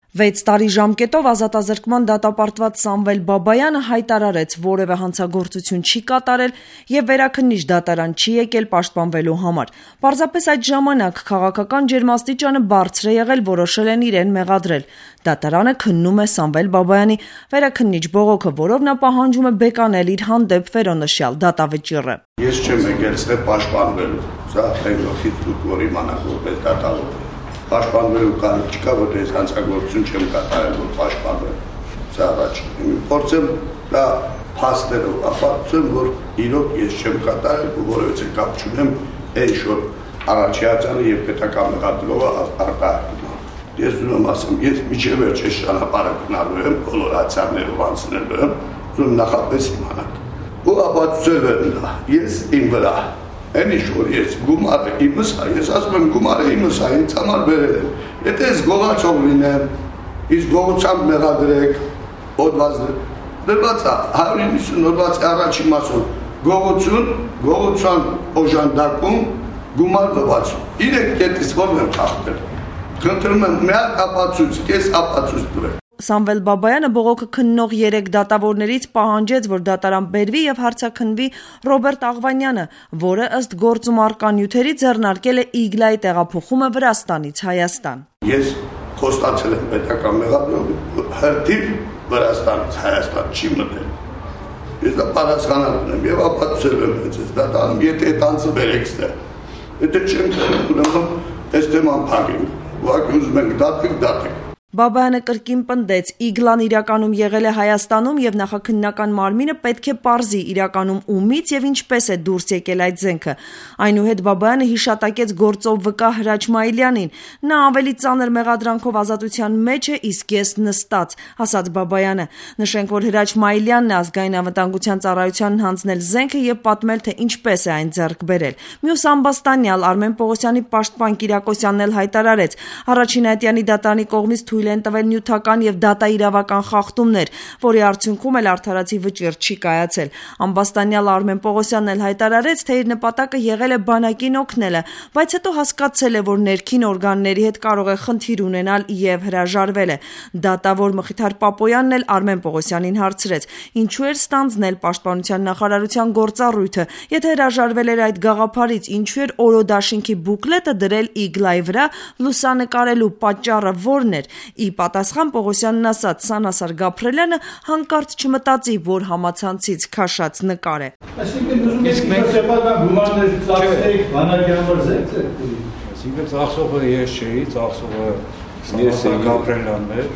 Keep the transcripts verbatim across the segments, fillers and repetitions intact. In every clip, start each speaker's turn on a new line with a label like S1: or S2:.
S1: վեց տարի ժամկետով ազատազրկման դատապարտված Սամվել Բաբայանը հայտարարեց, որևէ հանցագործություն չի կատարել եւ վերաքննիչ դատարան չի եկել պաշտպանվելու համար։ Պարզապես այդ ժամանակ քաղաքական ջերմաստիճանը բարձր է եղել, որոշել են իրեն մեղադրել։ Դատարանը քննում է Սամվել Բաբայանի վերաքննիչ բողոքը, որով նա պահանջում է բեկանել իր հանդեպ վերոնշյալ դատավճիռը։
S2: Ես չեմ եկել ստե պաշտպանվելու, սա հենգոթից դուք որ իմանաք որպես դատավոր։ Պաշտպանվելու կարիք չկա, որ ես հանցագործություն չեմ կատարել, որ պաշտպանվեմ։ Սա առաջ։ Փորձեմ դա փաստերով ապացուցեմ, որ իրոք ես չեմ կատարել, որովհետեւ կապ չունեմ այն շոր առաջիացանը եւ պետական մեղադրողը արտահայտում։ Ես ուզում ասեմ, ես միջև վերջ այս ճանապարհը գնալու եմ, բոլոր ացիաներով անցնելու եմ, ուզում նախապես իմանալ։ Ու ապացուցել եմ դա, ես իմ վրա։ Այն ինչ որ ես գումարը իմս է, ես ասում եմ գումարը իմս է, ինձ համար բերել եմ։ Եթե ես գողացող լինեմ, իսկ գողությամբ մեղադրեք, օդված դրված է հարյուր իննսուն օդվածի առաջին մասով գողություն, գողության օժանդակում, գումար լվացում։ Իրեք կետից ո՞րն եմ խախտել։ Խնդրում եմ միակ ապացույց, կես ապացույց տվեք։
S1: Սամվել Բաբայանը բողոքը քննող երեք դատավորներից պահանջեց, որ դատարան բերվի եւ հարցաքննվի Ռոբերտ Աղվանյանը, որը ըստ գործում առկա նյութերի ձեռնարկել է Իգլայի տեղափոխումը Վրաստանից Հայաստան։
S2: Ես խոստացել եմ պետական մեղադրող հերթիվ Վրաստանից Հայաստան չի մտել։ Ես դա պատասխանատու եմ եւ ապացուցել եմ ինձ դատարանում, եթե այդ անձը բերեք ստե։ Եթե չեմ բերել, ուրեմն այս թեման փակենք։ Ուղղակի ուզում ենք դատենք, դատենք։
S1: Բաբայանը կրկին պնդեց, Իգլան իրականում եղել է Հայաստանում եւ նախաքննական մարմինը պետք է պարզի իրականում ումից եւ ինչպես է դուրս եկել այդ զենքը։ Այնուհետ Բաբայանը հիշատակեց գործով վկա Հրաչ Մայիլյանին։ Նա ավելի ծանր մեղադրանքով ազատության մեջ է, իսկ ես նստած, ասաց Բաբայանը։ Նշենք, որ Հրաչ Մայիլյանն է ազգային անվտանգության ծառայությանն հանձնել զենքը եւ պատմել, թե ինչպես է այն ձեռք բերել։ Մյուս ամբաստանյալ Արմեն Պողոսյանի պաշտպան Կիրակոսյանն էլ հայտարարեց, առաջին Այտյանի դատարանի կողմից թույլ են տվել նյութական եւ դատաիրավական խախտումներ, որի արդյունքում էլ արդարացի վճիռ չի կայացել։ Ամբաստանյալ Արմեն Պողոսյանն էլ հայտարարեց, թե իր նպատակը եղել է բանակին օգնելը, բայց հետո հասկացել է, որ ներքին օրգանների հետ կարող է խնդիր ունենալ եւ հրաժարվել է։ Դատավոր Մխիթար Պապոյանն էլ Արմեն Պողոսյանին հարցրեց. ինչու էր ստանձնել պաշտպանության նախարարության գործառույթը, եթե հրաժարվել էր այդ գաղափարից, ինչու էր օրոդաշինքի բուկլետը դրել Իգլայի վրա, լուսանկարելու պատճառը որն էր։ Ի պատասխան Պողոսյանն ասաց, Սանասար Գաբրելյանը հանկարծ չմտածի, որ համացանցից քաշած նկար է։
S3: Այսինքն ուզում եք սեփական գումարներ ծախսեք բանակի համար զենք եք։
S4: Այսինքն ծախսողը ես չէի, ծախսողը Սանասար Գաբրելյանն էր։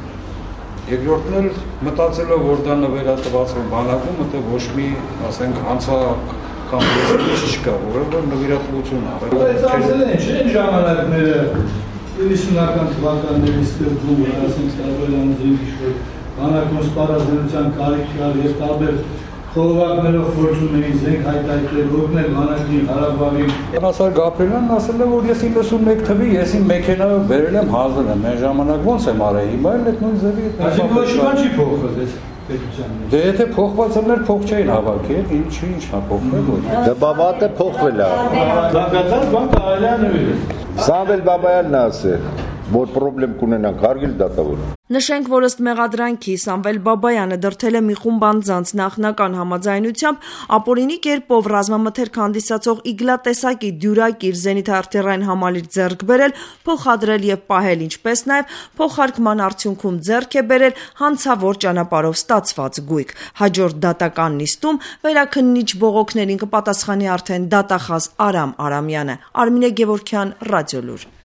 S4: Երկրորդն էլ մտածելով, որ դա նվերատված է բանակում, մտը ոչ մի, ասենք, հանցա կամ ես չկա, որը նվիրատվություն է։
S3: Բայց ծախսել են, չէ՞ ժամանակները ութսունական թվականների սկզբում ասենք տարբերան զինվիշը բանակոն սպառազինության կարիք կար եւ տարբեր խորհուրդներով փորձում էին զենք հայտարարել օգնել բանակին Ղարաբաղին։
S4: Սանասար Գաբրելյանն ասել է, որ ես իննսունմեկ թվի ես իմ մեքենայով բերել եմ հանձնել եմ, այն ժամանակ ոնց եմ արել, հիմա էլ այդ նույն ձևի։
S3: Այսինքն ոչ մի չի փոխվել այս պետության։
S4: Դե եթե փոխված էր, փող չէին հավաքել, ինչ ինչն է փոխվել։
S5: Դա բավատը փոխվել է։
S3: Ցանկացած բան կարելի է նվիրել։
S5: Սամվել Բաբայանն ասել, որ պրոբլեմ կունենանք, հարգել դատավոր։
S1: Նշենք, որ ըստ մեղադրանքի Սամվել Բաբայանը դրդել է մի խումբ անձանց նախնական համաձայնությամբ ապօրինի կերպով ռազմամթերք հանդիսացող իգլատեսակի դյուրակ իր զենիթարթիռային համալիր ձեռք բերել, փոխադրել եւ պահել, ինչպես նաեւ փոխարկման արդյունքում ձեռք է բերել հանցավոր ճանապարհով ստացված գույք։ Հաջորդ դատական նիստում վերաքննիչ բողոքներին կպատասխանի արդեն դատախազ Արամ Արամյանը։ Արմինե Գևորգյան, Ռադիոլուր։